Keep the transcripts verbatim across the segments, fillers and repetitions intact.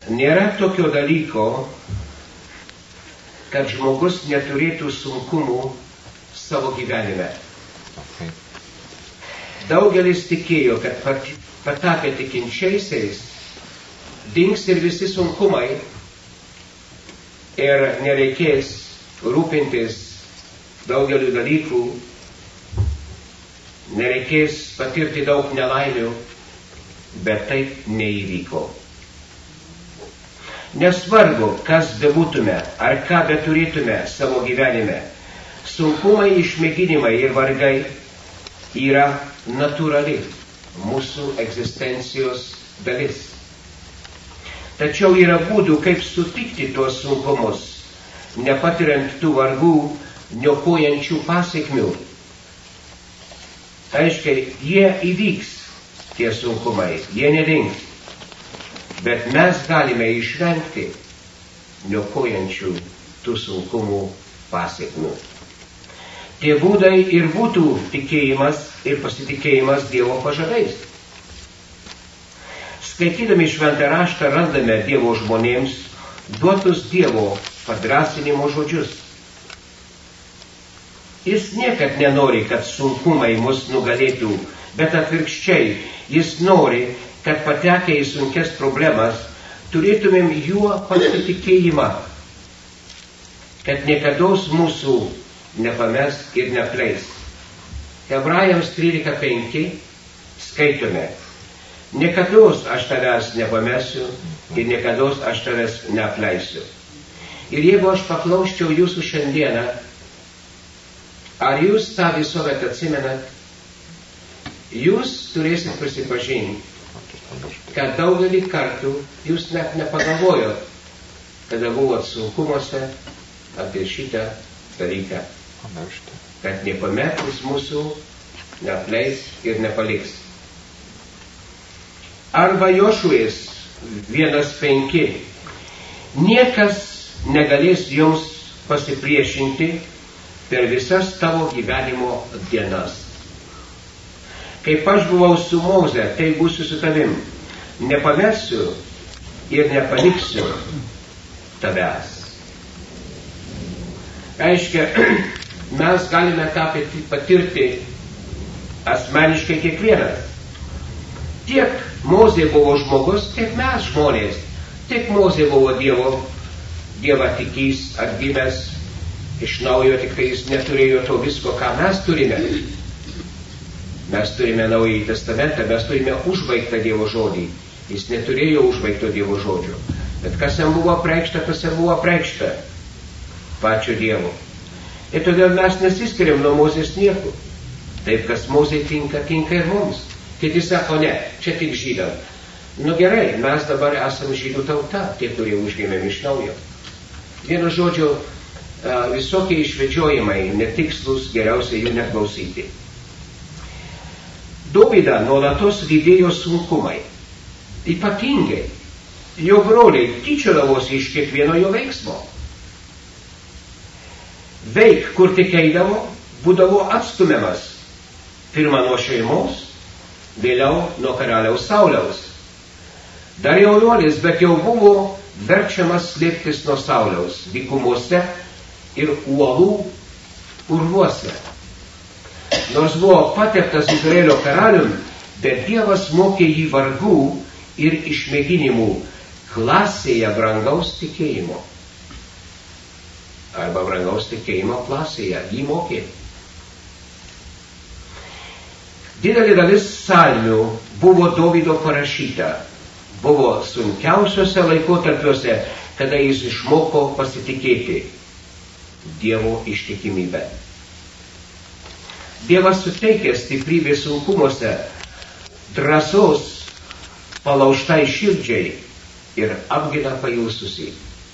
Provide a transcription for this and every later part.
Nėra tokio dalyko, kad žmogus neturėtų sunkumų savo gyvenime. Okay. Daugelis tikėjo, kad patapę tikinčiaisiais dings ir visi sunkumai ir nereikės rūpintis daugeliu dalykų, nereikės patirti daug nelaimių, bet taip neįvyko. Nesvarbu, kas bebūtume, ar ką beturėtume savo gyvenime, sunkumai, išmėginimai ir vargai yra natūrali mūsų egzistencijos dalis. Tačiau yra būdų, kaip sutikti tuos sunkumus, nepatiriant tų vargų, niokojančių pasiekmių. Aiškiai, jie įvyks, tie sunkumai, jie nedings. Bet mes galime išvengti niokojančių tų sunkumų pasiekmių. Tie būdai ir būtų tikėjimas ir pasitikėjimas Dievo pažadais. Skaitydami šventą raštą randame Dievo žmonėms duotus Dievo padrąsinimo žodžius. Jis niekad nenori, kad sunkumai mus nugalėtų, bet atvirkščiai, jis nori, kad patekę į sunkias problemas turėtumėm juo pasitikėjimą, kad niekados mūsų nepames ir nepleis. Hebrajams trylika penki skaitome: niekados aš tavęs nepamesiu ir niekados aš tavęs neapleisiu. Ir jeigu aš paklausčiau jūsų šiandieną, ar jūs tą visuomet atsimenat, jūs turėsit prisipažinti, kad daugelį kartų jūs net nepagalvojot, kada buvot sunkumuose apie šitą dalyką, kad nepametus mūsų neapleis ir nepaliks. Arba Jošuės vienas penki: niekas negalės jums pasipriešinti per visas tavo gyvenimo dienas. Kaip aš buvau su Moze, tai būsiu su tavim. Nepamesiu ir nepaliksiu tavęs. Aiškia, mes galime tą patirti asmeniškai kiekvienas. Tiek Mozė buvo žmogus, tiek mes žmonės. Tiek Mozė buvo Dievo, Dievą tikys, atgimęs iš naujo, tik tai jis neturėjo to visko, ką mes turime. Mes turime Naująjį testamentą, mes turime užbaigtą Dievo žodį. Jis neturėjo užbaigto Dievo žodžio. Bet kas jam buvo apreikšta, tas jam buvo apreikšta pačio Dievo. Ir todėl mes nesiskiriam nuo Mozės niekur. Taip, kas Mozei tinka, tinka ir mums. Kiti sako, ne, čia tik žydam. Nu gerai, mes dabar esame žydų tauta, tie, kurie užgimėm iš naujo. Vienu žodžiu, visokie išvedžiojimai netikslus, geriausia jų neklausyti. Dovydą nuolatos lydėjo sunkumai. Ypatingai, jo broliai tyčiodavosi iš kiekvieno jo veiksmo. Veik, kur tik eidavo, būdavo atstumiamas. Pirma nuo šeimos, vėliau nuo karaliaus Sauliaus. Dar jaunuolis, bet jau buvo verčiamas slėptis nuo Sauliaus dykumose ir uolų urvuose. Nors buvo pateptas Izraelio karalium, bet Dievas mokė jį vargų ir išmėginimų klasėje brangaus tikėjimo. Arba brangaus tikėjimo klasėje jį mokė. Didelė dalis psalmių buvo Dovydo parašyta. Buvo sunkiausiuose laikotarpiuose, kada jis išmoko pasitikėti Dievo ištikimybę. Dievas suteikia stiprybę sunkumuose, drąsos palaužtai širdžiai ir apgina pailsusį.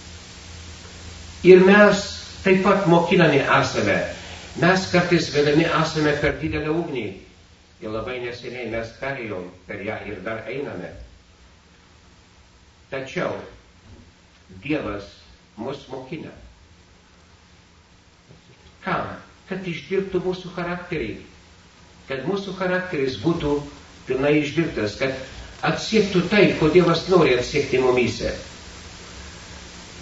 Ir mes taip pat mokinami esame. Mes kartais vedami esame per didelę ugnį. Ir labai neseniai mes perėjom per ją ir dar einame. Tačiau Dievas mus mokina. Kam? Kad išdirbtų mūsų charakterį. Kad mūsų charakteris būtų pilnai išdirbtas. Kad atsiektų tai, ko Dievas nori atsiekti mumyse.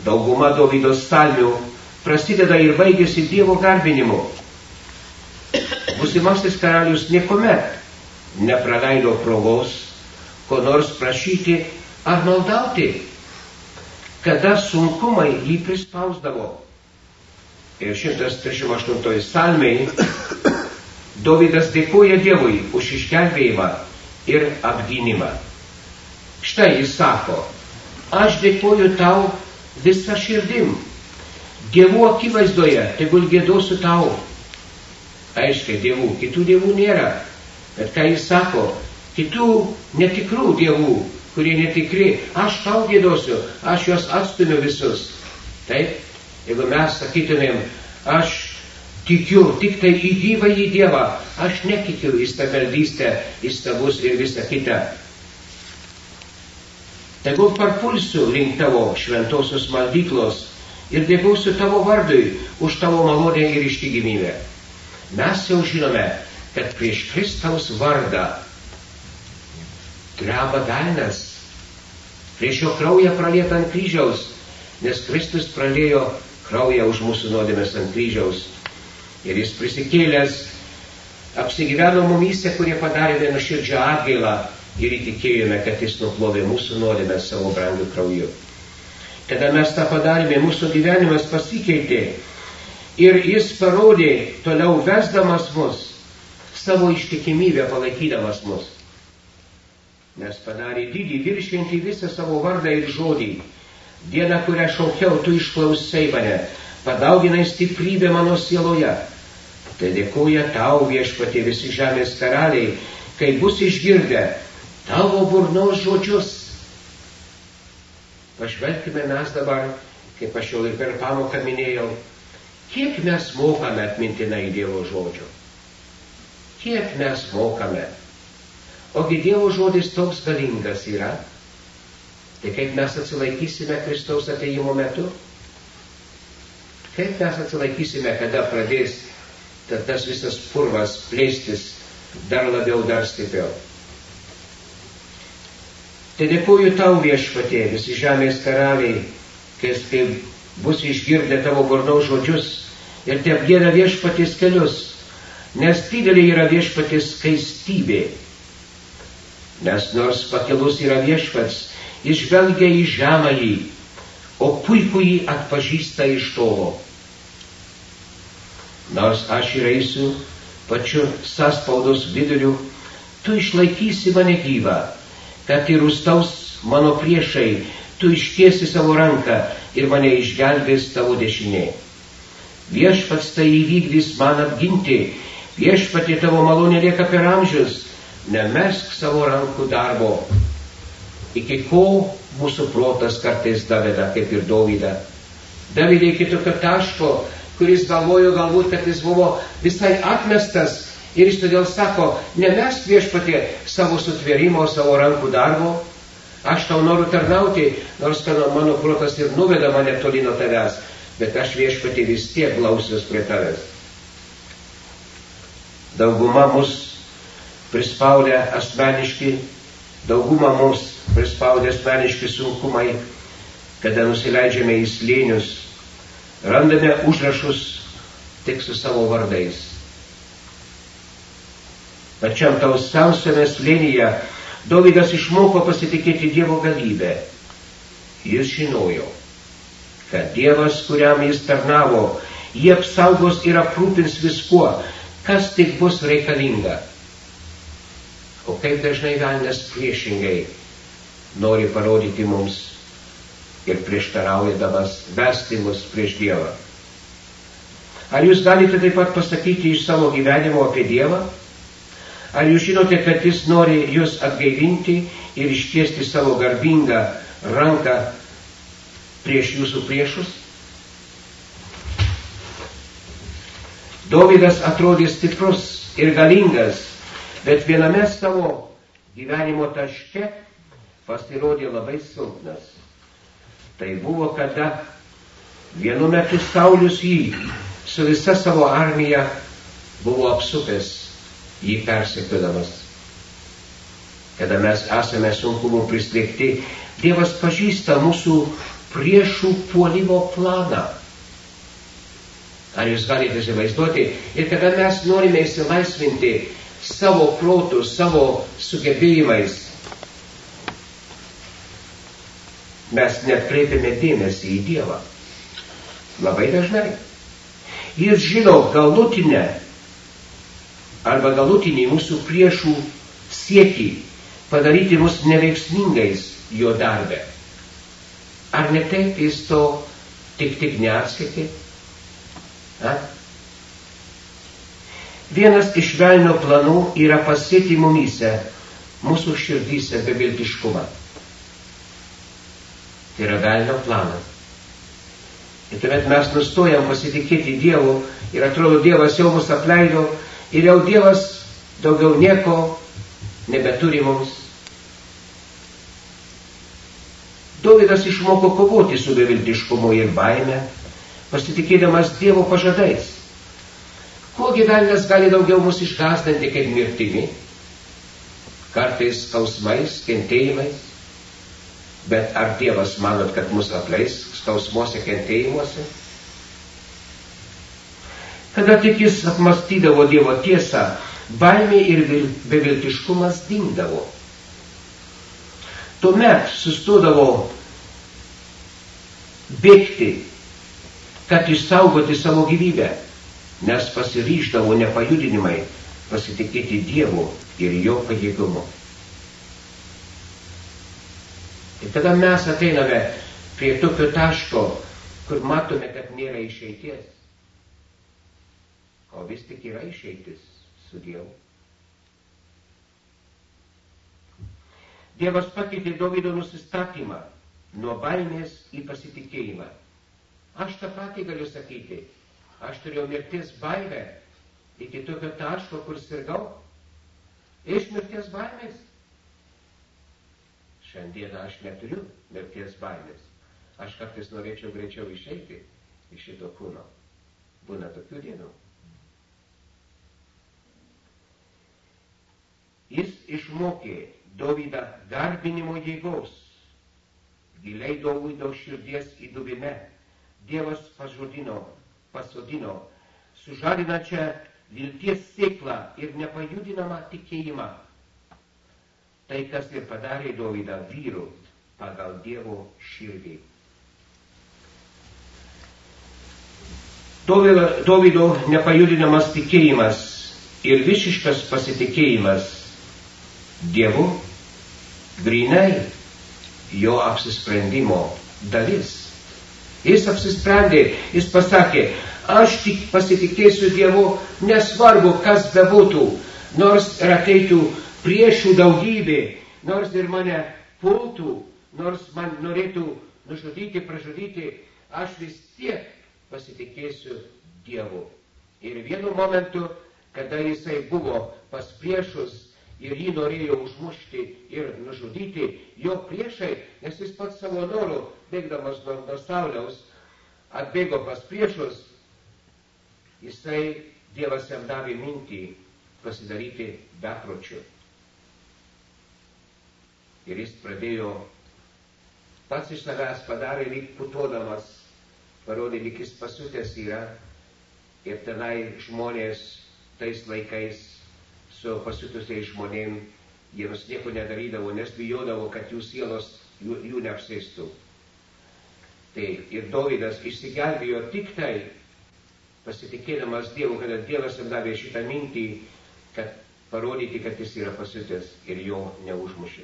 Dauguma Dovydo psalmių prasideda ir baigiasi Dievo garbinimu. Būsimasis karalius niekuomet nepraleido progos, ko nors prašyti ar maldauti, kada sunkumai jį prispausdavo. Ir šimtas trisdešimt aštuntoji psalmei Dovydas dėkoja Dievui už išgelbėjimą ir apgynimą. Štai jis sako, aš dėkoju tau visą širdim, Dievų akivaizdoje tegul giedosiu tau. Aiškiai, dievų, kitų dievų nėra, bet ką jis sako, kitų netikrų dievų, kurie netikri, aš tau giedosiu, aš juos atstumiu visus. Taip, jeigu mes sakytumėm, aš tikiu tik tai į gyvą į Dievą, aš netikiu į stabmeldystę, į stabus ir visą kitą. Tegul parpulsiu link tavo šventosios maldyklos ir dėkosiu tavo vardui už tavo malonę ir ištikimybę. Mes jau žinome, kad prieš Kristaus vardą dreba velnias, prieš jo kraują pralietą ant kryžiaus, nes Kristus praliejo kraują už mūsų nuodėmes ant kryžiaus. Ir jis prisikėlęs apsigyveno mumyse, kurie padarėme nuoširdžią atgailą ir įtikėjome, kad jis nuplovė mūsų nuodėmes savo brangiu krauju. Kada mes tą padarėme, mūsų gyvenimas pasikeitė ir jis parodė, toliau vesdamas mus, savo ištikimybę palaikydamas mus. Nes padarė didį, viršinti visą savo vardą ir žodį. Dieną, kurią šaukiau, tu išklausai mane, padauginai stiprybę mano sieloje. Tai dėkoja tau, viešpatie, visi žemės karaliai, kai bus išgirdę tavo burnos žodžius. Pažvelkime mes dabar, kaip aš jau ir per pamoką minėjau, kiek mes mokame atmintinai Dievo žodžio. Kiek mes mokame. Ogi Dievo žodis toks galingas yra. Tai kaip mes atsilaikysime Kristaus atėjimo metu? Kaip mes atsilaikysime, kada pradės tas visas purvas plėstis dar labiau, dar stipriau? Tai dėkoju tau, viešpatie, visi žemės karaliai, kai bus išgirdę tavo burnos žodžius ir te apgieda viešpaties kelius, nes didelė yra viešpaties skaistybė. Nes nors pakilus yra viešpats, jis žvelgia į žemąjį, o puikųjį atpažįsta iš tolo. Nors aš ir eisiu pačiu sąspaudos viduriu, tu išlaikysi mane gyvą, kad ir užstaus mano priešai, tu ištiesi savo ranką ir mane išgelbės tavo dešinė. Viešpats tai įvykdys man apginti, viešpatie tavo malonė lieka per amžius, nemesk savo rankų darbo. Iki ko mūsų protas kartais daveda, kaip ir Dovydą. Davidai iki tokio taško, kuris galvojo galbūt, kad jis buvo visai atmestas ir jis todėl sako, nemesk viešpatie savo sutvėrimo, savo rankų darbo. Aš tau noriu tarnauti, nors mano protas ir nuveda mane toli nuo tavęs, bet aš viešpatie vis tiek glausiuos prie tavęs. Dauguma mus prispaudė asmeniški, dauguma mus prispaudė asmeniški sunkumai, kada nusileidžiame į slėnius, randame užrašus tik su savo vardais. Pačiam tausiausiame slėnyje Dovydas išmoko pasitikėti Dievo galybę. Jis žinojo, kad Dievas, kuriam jis tarnavo, jį apsaugos ir aprūpins viskuo, kas tik bus reikalinga. O kaip dažnai velnias priešingai nori parodyti mums ir prieštaraujamas vesti mus prieš Dievą. Ar jūs galite taip pat pasakyti iš savo gyvenimo apie Dievą? Ar jūs žinote, kad jis nori jūs atgaivinti ir ištiesti savo garbingą ranką prieš jūsų priešus? Dovydas atrodė stiprus ir galingas, bet viename savo gyvenimo taške pasirodė labai silpnas. Tai buvo, kada vienu metu Saulius jį su visa savo armija buvo apsupęs, jį persekiodamas. Kada mes esame sunkumų prislėgti, Dievas pažįsta mūsų priešų puolimo planą. Ar jūs galite įsivaizduoti? Ir kada mes norime įsilaisvinti savo protų, savo sugebėjimais, mes netkreipiame dėmesį į Dievą. Labai dažnai. Jis žino galutinę arba galutinį mūsų priešų siekį padaryti mus neveiksmingais jo darbe. Ar ne taip jis to tik tik neatskaitė? A? Vienas iš velnio planų yra pasėti mumyse, mūsų širdyse beviltiškumą. Tai yra velnio planas. Ir tuomet mes nustojam pasitikėti Dievu ir atrodo Dievas jau mus apleido ir jau Dievas daugiau nieko nebeturi mums. Dovydas išmoko kovoti su beviltiškumu ir baime, pasitikėdamas Dievo pažadais. Kuo gyvenimas gali daugiau mus išgąsdinti kaip mirtimi, kartais skausmais, kentėjimais, bet ar Dievas manot, kad mus apleis skausmuose, kentėjimuose? Kada tik jis apmastydavo Dievo tiesą, baimė ir beviltiškumas dingdavo. Tuomet sustodavo bėgti, kad išsaugoti savo gyvybę, nes pasiryždavo nepajudinimai pasitikėti Dievu ir jo pajėgumu. Ir tada mes ateiname prie tokio taško, kur matome, kad nėra išeities. O vis tik yra išeitis su Dievu. Dievas pakeitė Dovydo nusistatymą nuo baimės į pasitikėjimą. Aš tą patį galiu sakyti. Aš turėjau mirties baimę iki tokio taško, kur sirgau. Iš mirties baimės. Šiandieną aš neturiu mirties baimės. Aš kartais norėčiau greičiau išeiti iš šito kūno. Būna tokių dienų. Jis išmokė Dovydą garbinimo jėgos. Giliai Dovydo širdies įdubime Dievas pažodino, pasodino sužadinančią vilties sėklą ir nepajudinamą tikėjimą. Tai, kas ir padarė Dovydą vyru pagal Dievo širdį. Dovydo nepajudinamas tikėjimas ir visiškas pasitikėjimas Dievu grynai jo apsisprendimo dalis. Jis apsisprendė, jis pasakė, aš tik pasitikėsiu Dievu, nesvarbu, kas bebūtų, nors ir ateitų priešų daugybė, nors ir mane pultų, nors man norėtų nužudyti, pražudyti, aš vis tiek pasitikėsiu Dievu. Ir vienu momentu, kada jisai buvo pas priešus, ir jį norėjo užmušti ir nužudyti, jo priešai, nes jis pats savo norų, bėgdamas nuo, nuo Sauliaus, atbėgo pas priešus, jisai, Dievas jam davė mintį pasidaryti bepročiu. Ir jis pradėjo, pats iš savęs padarė lyg putodamas, parodė lyg jis pasiutęs yra, ir tenai žmonės tais laikais su pasiutusiais žmonėm, jiems nieko nedarydavo, nes bijodavo, kad jų sielos jų, jų neapsėstų. Tai ir Dovydas išsigelbėjo tik tai pasitikėdamas Dievu, kada Dievas jam davė šitą mintį, kad parodyti, kad jis yra pasiutęs ir jo neužmušė.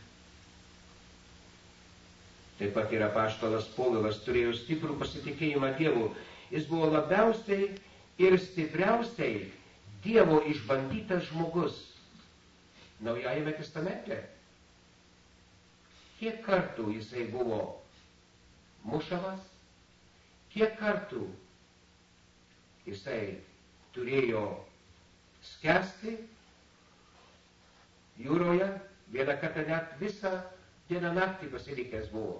Taip pat ir apaštalas Povilas turėjo stiprų pasitikėjimą Dievu. Jis buvo labiausiai ir stipriausiai Dievo išbandytas žmogus Naujajame testamente. Kiek kartų jisai buvo mušamas, kiek kartų jisai turėjo skęsti jūroje, vieną kartą net visą dieną naktį pasilikęs buvo.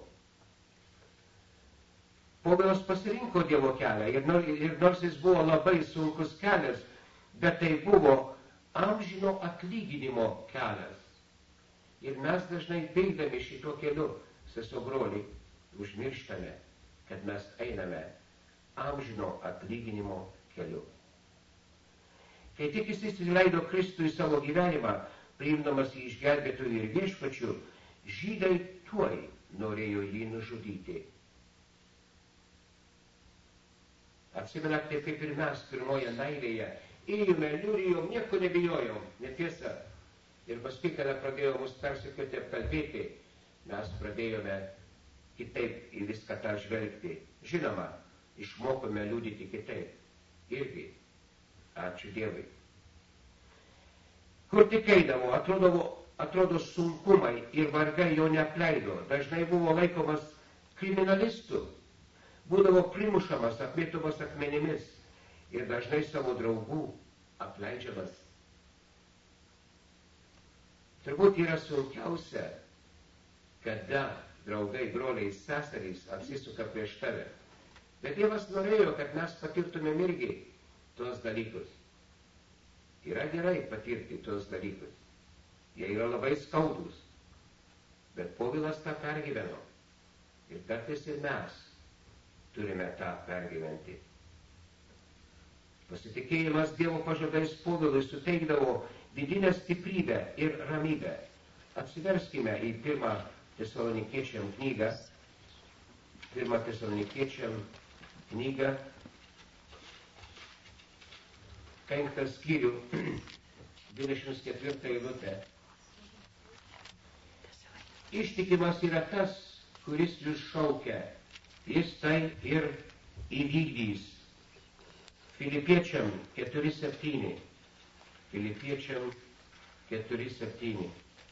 Povilas pasirinko Dievo kelią ir nors jis buvo labai sunkus kelias, bet tai buvo amžino atlyginimo kelias. Ir mes dažnai bėgdami šito keliu, sesuo broliai, užmirštame, kad mes einame amžino atlyginimo keliu. Kai tik jis įsileido Kristų į savo gyvenimą, priimdamas jį išgelbėtojų ir viešpačių, žydai tuoj norėjo jį nužudyti. Atsimenate, kaip ir mes pirmoje meilėje ėjome, liūrijom, nieko nebijojom, netiesa. Ir paskui, kada pradėjo mus persekioti apkalbėti, mes pradėjome kitaip į viską tą žvelgti. Žinoma, išmokome liūdyti kitaip. Irgi. Ačiū Dievui. Kur tik eidavo, atrodo, atrodo sunkumai ir vargai jo neapleido. Dažnai buvo laikomas kriminalistu. Būdavo primušamas, apmėtomas akmenimis ir dažnai savo draugų apleidžiamas. Turbūt yra sunkiausia, kada draugai, broliai, seserys apsisuka prieš tave. Bet Dievas norėjo, kad mes patirtumėm irgi tuos dalykus. Yra gerai patirti tuos dalykus. Jie yra labai skaudus. Bet Povilas tą pergyveno. Ir kartais ir mes turime tą pergyventi. Pasitikėjimas Dievo pažadais Povilui suteikdavo vidinę stiprybę ir ramybę. Atsiverskime į pirmą Tesalonikiečiam knygą. Pirmą Tesalonikiečiam knygą. Penktą skyrių, dvidešimt ketvirtą eilutę. Ištikimas yra tas, kuris jūs šaukia. Jis tai ir įvykdys. Filipiečiam keturi septyni. Filipiečiam keturi septyni.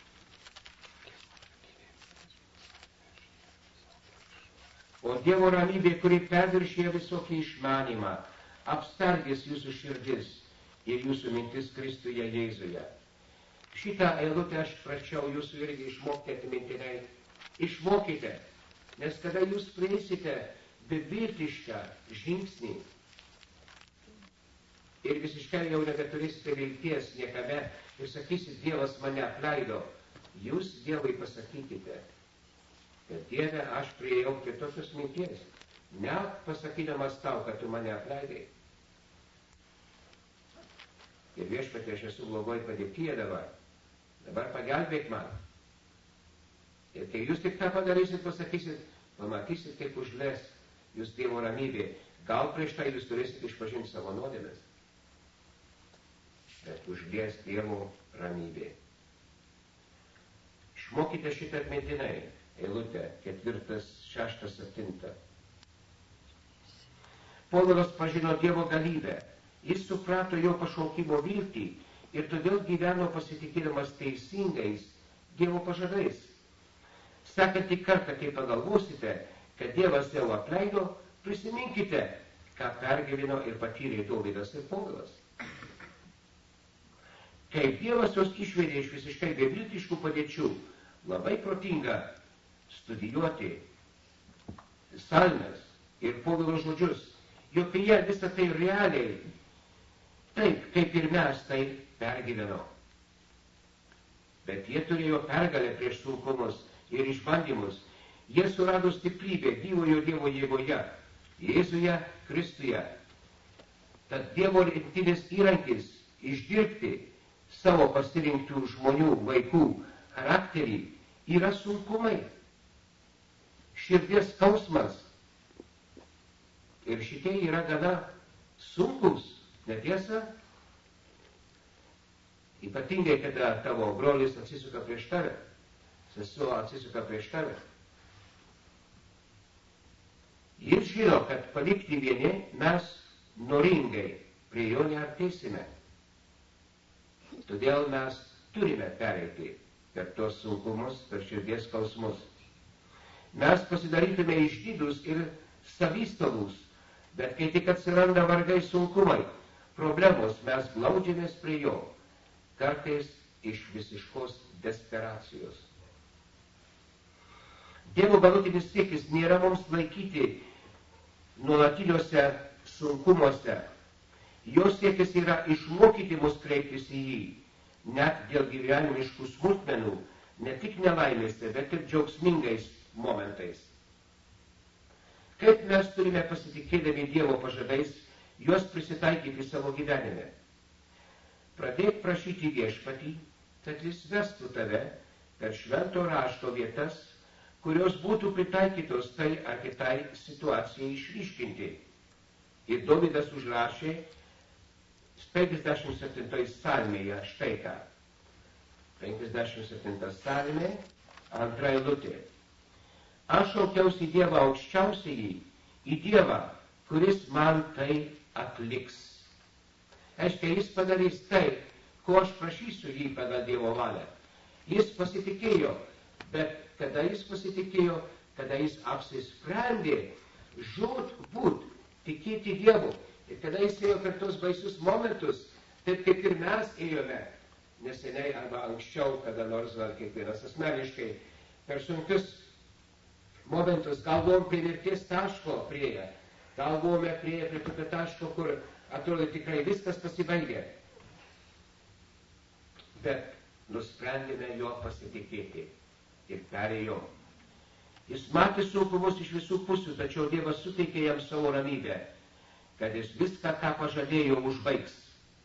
O Dievo ramybė, kuri perviršyje visokį išmanymą, apstargės jūsų širdis ir jūsų mintis Kristuje Jėzuje. Šitą eilutę aš prašiau jūsų irgi išmokti atmintinai. Išmokite, nes kada jūs prieisite beviltišką žingsnį ir visiškai jau nebeturėsite vilties niekame ir sakysit, Dievas mane apleido, jūs Dievui pasakykite, kad Dieve, aš priėjau prie tokios minties, ne pasakydamas tau, kad tu mane apleidai. Ir viešpatie, aš esu blogoj padėtyje dabar. Dabar pagelbėk man. Ir kai jūs tik tą padarysit, pasakysit, pamatysit, kaip užles jūs Dievo ramybė. Gal prieš tai jūs turėsit išpažinti savo nuodėmes. Bet užlies Dievo ramybė. Išmokite šitą atmintinai. Eilutė, ketvirtas, šeštas, septinta. Povilas pažino Dievo galybę. Jis suprato jo pašaukimo viltį ir todėl gyveno pasitikėdamas teisingais Dievo pažadais. Sekantį kartą, kai pagalvosite, kad Dievas jau apleido, prisiminkite, ką pergyveno ir patyrė Dovydas ir Povilas. Kaip Dievas juos išvedė iš visiškai beviltiškų padėčių, labai protinga studijuoti psalmes ir Povilo žodžius, jog jie visą tai realiai, taip kaip ir mes tai pergyveno. Bet jie turėjo pergalę prieš sunkumus ir išbandymus. Jie surado stiprybę gyvojo Dievo jėgoje, Jėzuje Kristuje. Tad Dievo rinktinis įrankis išdirbti savo pasirinktų žmonių, vaikų charakterį yra sunkumai, širdies skausmas. Ir šitie yra gana sunkus, netiesa? Ypatingai, kada tavo brolis atsisuka prieš tave, sesuo atsisuka prieš tave. Jis žino, kad palikti vieni mes noringai prie jo neartėsime. Todėl mes turime pereiti per tos sunkumus, per širdies skausmus. Mes pasidarytume išdidus ir savistovus, bet kai tik atsiranda vargai sunkumai, problemos, mes glaudžiamės prie jo, kartais iš visiškos desperacijos. Dievo galutinis siekis nėra mums laikyti nuolatiniuose sunkumuose. Jo siekis yra išmokyti mus kreiptis į jį, net dėl gyvenimiškų smulkmenų, ne tik nelaimėse, bet ir džiaugsmingais momentais. Kaip mes turime pasitikėdami Dievo pažadais juos prisitaikyti savo gyvenime? Pradėk prašyti Viešpatį, kad jis vestų tave per švento rašto vietas, kurios būtų pritaikytos tai ar kitai situacijai išryškinti. Ir Dovydas užrašė penkiasdešimt septintoje psalmėje štai ką. penkiasdešimt septinta psalmė, antra eilutė. Aš šaukiausi Dievą aukščiausiąjį, į Dievą, kuris man tai atliks. Aiškiai, jis padarys tai, ko aš prašysiu jį pagal Dievo valią. Jis pasitikėjo, bet kada jis pasitikėjo, kada jis apsisprendė žūtbūt tikėti Dievu. Ir kada jis ėjo per tos baisius momentus, taip kaip ir mes ėjome neseniai arba anksčiau, kada nors ar kiekvienas asmeniškai, per sunkius momentus, gal buvom prie mirties taško prieėję, gal buvome prieėję prie tokio taško, kur atrodo tikrai viskas pasibaigė. Bet nusprendėme jo pasitikėti ir perėjom. Jis matė sunkumus iš visų pusių, tačiau Dievas suteikė jam savo ramybę, kad jis viską, ką pažadėjo, užbaigs.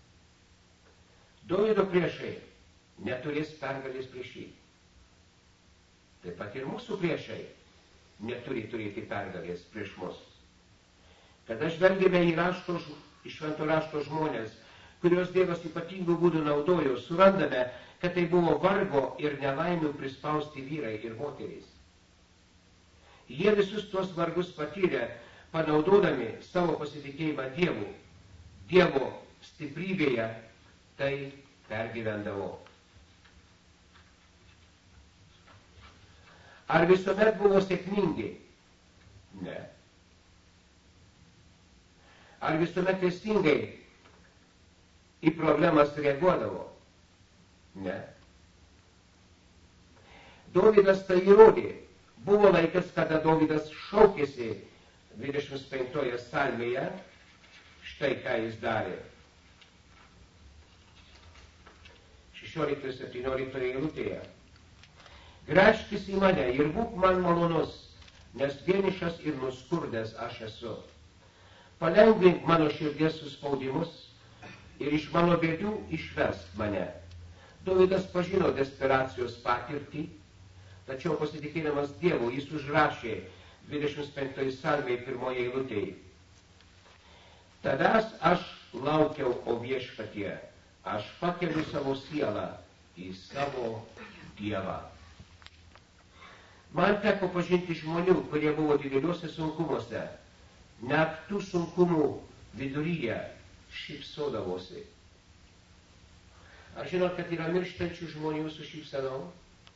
Dovydo priešai neturės pergalės prieš jį. Taip pat ir mūsų priešai neturi turėti pergalės prieš mus. Kada žvelgėme į rašto, į švento rašto žmonės, kurios Dievas ypatingų būdų naudojo, surandame, kad tai buvo vargo ir nelaimių prispausti vyrai ir moterys. Jie visus tuos vargus patyrė, panaudodami savo pasitikėjimą Dievu, Dievo stiprybėje, tai pergyvendavo. Ar visuomet buvo sėkmingi? Ne. Ar visuomet teisingai į problemas reaguodavo? Ne. Dovydas tai įrodė. Buvo laikas, kada Dovydas šaukėsi dvidešimt penktoje psalmėje, štai ką jis darė. šešioliktoje septynioliktoje eilutėje. Gręžkis į mane ir būk man malonus, nes vienišas ir nuskurdęs aš esu. Palengvink mano širdies suspaudimus ir iš mano bėdų išvesk mane. Dovydas pažino desperacijos patirtį, tačiau pasitikėdamas Dievu jis užrašė dvidešimt penktoje psalmėje pirmoje eilutėje. Tavęs aš laukiau, o Viešpatie, aš pakeliu savo sielą į savo Dievą. Man teko pažinti žmonių, kurie buvo dideliuose sunkumuose, net tų sunkumų viduryje šypsodavosi. Ar žinot, kad yra mirštančių žmonių su šypsenom?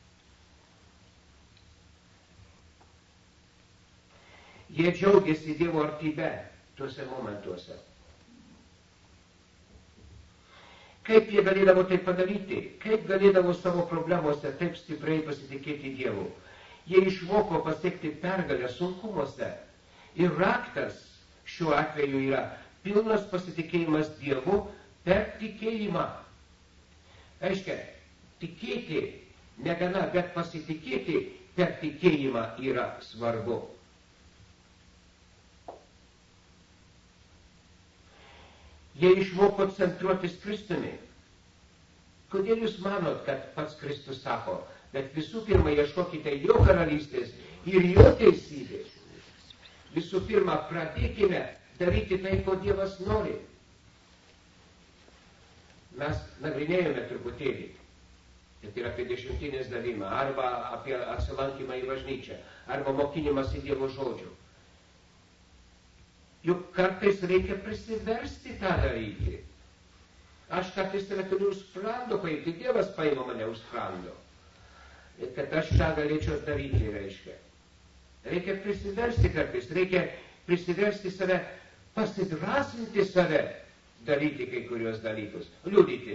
Jie džiaugiasi Dievo artybe tuose momentuose. Kaip jie galėdavo tai padaryti? Kaip galėdavo savo problemuose taip stipriai pasitikėti Dievu? Jie išmoko pasiekti pergalę sunkumuose. Ir raktas šiuo atveju yra pilnas pasitikėjimas Dievu per tikėjimą. Aiškia, tikėti negana, bet pasitikėti per tikėjimą yra svarbu. Jie išmoko centruotis Kristumi. Kodėl jūs manot, kad pats Kristus sako, bet visų pirma ieškokite jo karalystės ir jo teisybės. Visų pirma, pradėkime daryti tai, ko Dievas nori. Mes nagrinėjome truputėlį, kad yra apie dešimtinės davimą, arba apie atsilankymą į bažnyčią, arba mokinimas į Dievo žodžių. Juk kartais reikia prisiversti tą daryti. Aš kartais save turiu už sprando paimti, Dievas paima mane už sprando. Ir kad aš tą galėčiau daryti, reiškia. Reikia prisiversti kartais, reikia prisiversti save, pasidrasinti save, daryti kai kurios dalykus, liudyti.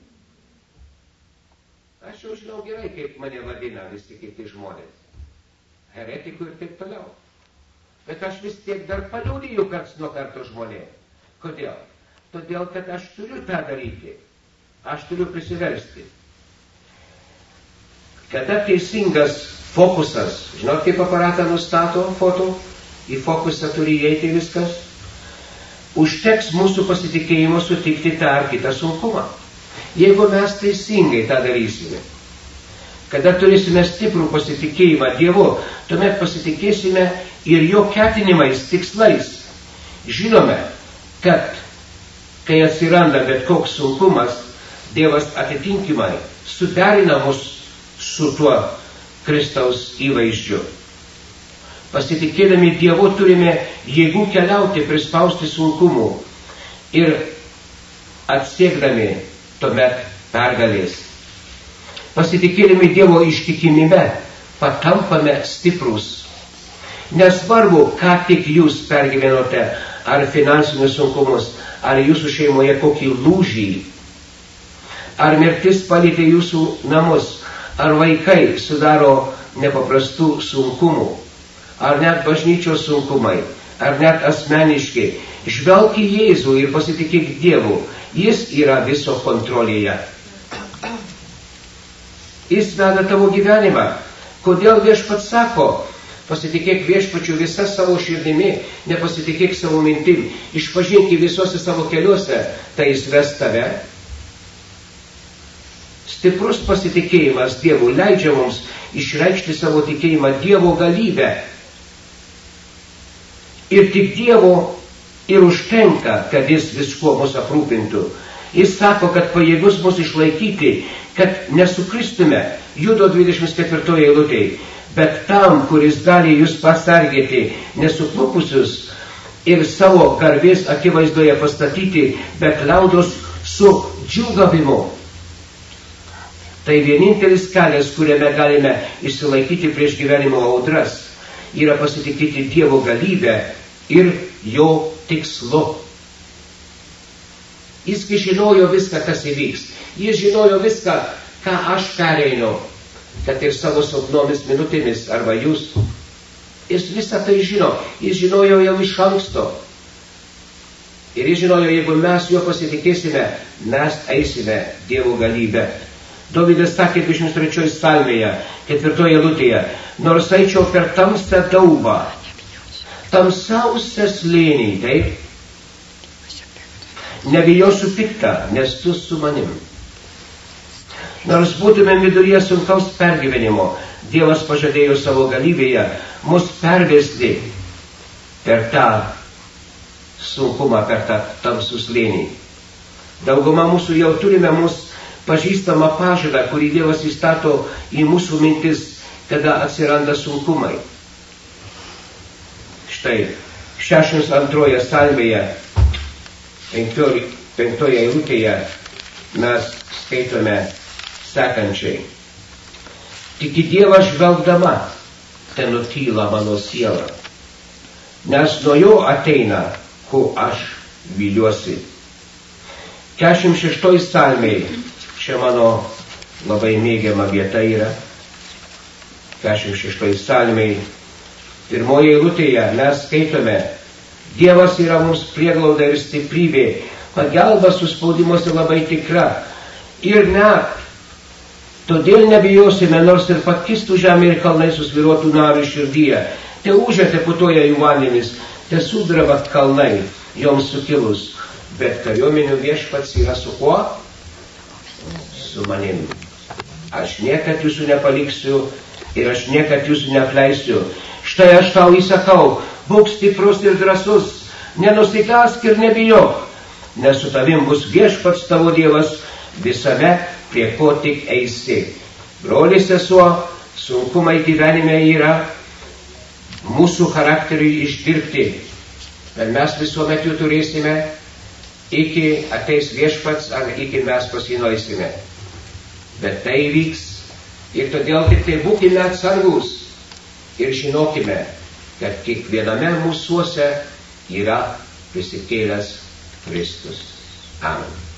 Aš jau žinau gerai, kaip mane vadina visi kiti žmonės. Heretikų ir taip toliau. Bet aš vis tiek dar paliudiju karts nuo karto žmonėm. Kodėl? Todėl, kad aš turiu tą daryti. Aš turiu prisiversti. Kada teisingas fokusas, žinot, kaip aparatą nustato foto, į fokusą turi įeiti viskas. Užteks mūsų pasitikėjimo sutikti tą ar kitą sunkumą. Jeigu mes teisingai tą darysime, kada turėsime stiprų pasitikėjimą Dievu, tuomet pasitikėsime ir jo ketinimais, tikslais. Žinome, kad kai atsiranda bet koks sunkumas, Dievas atitinkamai suderina mus su tuo Kristaus įvaizdžiu. Pasitikėdami Dievu turime jėgų keliauti, prispausti sunkumų ir atsiekdami tuomet pergalės. Pasitikėdami Dievo ištikimime patampame stiprus. Nesvarbu, ką tik jūs pergyvenote, ar finansinius sunkumus, ar jūsų šeimoje kokį lūžį, ar mirtis palietė jūsų namus, ar vaikai sudaro nepaprastų sunkumų, ar net bažnyčios sunkumai, ar net asmeniškai. Žvelk į Jėzų ir pasitikėk Dievu. Jis yra viso kontrolėje. Jis veda tavo gyvenimą. Kodėl Viešpats sako, pasitikėk Viešpačiu visą savo širdimi, nepasitikėk savo mintim, išpažink jį visose savo keliuose, tai jis ves tave. Stiprus pasitikėjimas Dievu leidžia mums išreikšti savo tikėjimą Dievo galybę. Ir tik Dievo ir užtenka, kad jis viskuo mus aprūpintų. Jis sako, kad pajėgus mus išlaikyti, kad nesukristume, Judo dvidešimt ketvirtoje eilutėje, bet tam, kuris gali jūs pasargėti nesuklupusius ir savo garbės akivaizdoje pastatyti, bet liaudos su džiūgavimu. Tai vienintelis kelias, kuriame galime išsilaikyti prieš gyvenimo audras, yra pasitikėti Dievo galybę ir jo tikslu. Jis žinojo viską, kas įvyks. Jis žinojo viską, ką aš pereinu, kad ir savo silpnomis minutėmis arba jūs. Jis visą tai žino. Jis žinojo jau iš anksto. Ir jis žinojo, jeigu mes juo pasitikėsime, mes eisime Dievo galybę. Dovydas sakė dvidešimt trečioje psalmėje, ketvirtoje eilutėje, nors eičiau per tamsią daubą, tamsiausią slėnį, taip? Nebijosiu piktą, nes tu su manim. Nors būtume viduryje sunkaus pergyvenimo, Dievas pažadėjo savo galybėje mus pervesti per tą sunkumą, per tą tamsų slėnį. Dauguma mūsų jau turime mūsų pažįstamą pažadą, kurį Dievas įstato į mūsų mintis, kada atsiranda sunkumai. Štai, šešiasdešimt antroje psalmėje, penktoje eilutėje, mes skaitome sekančiai. Tik į Dievą žvelgdama, te nutyla mano siela, nes nuo jo ateina, ko aš viliuosi. keturiasdešimt šeštoje psalmėje, čia mano labai mėgiama vieta yra, keturiasdešimt šeštoje psalmėje, pirmoje eilutėje mes skaitome, Dievas yra mums prieglauda ir stiprybė, pagalba suspaudimuose labai tikra. Ir net todėl nebijosime, nors ir pakistų žemė ir kalnai susvyruotų navių širdyje. Te ūžia, te putoja jų vandenis, te sudraba kalnai joms sukilus. Bet kariuomenių Viešpats yra su kuo? Su manim. Aš niekad jūsų nepaliksiu ir aš niekad jūsų neapleisiu. Štai aš tau įsakau, būk stiprus ir drąsus, nenusigąsk ir nebijok, nes su tavim bus Viešpats tavo Dievas visame, prie ko tik eisi. Brolis, sesuo, sunkumai gyvenime yra mūsų charakteriui išdirbti, bet mes visuomet jų turėsime, iki ateis Viešpats ar iki mes pasinoisime. Bet tai vyks ir todėl tik tai būkime atsargus ir žinokime, kad kiekviename mūsuose yra prisikėlęs Kristus. Amen.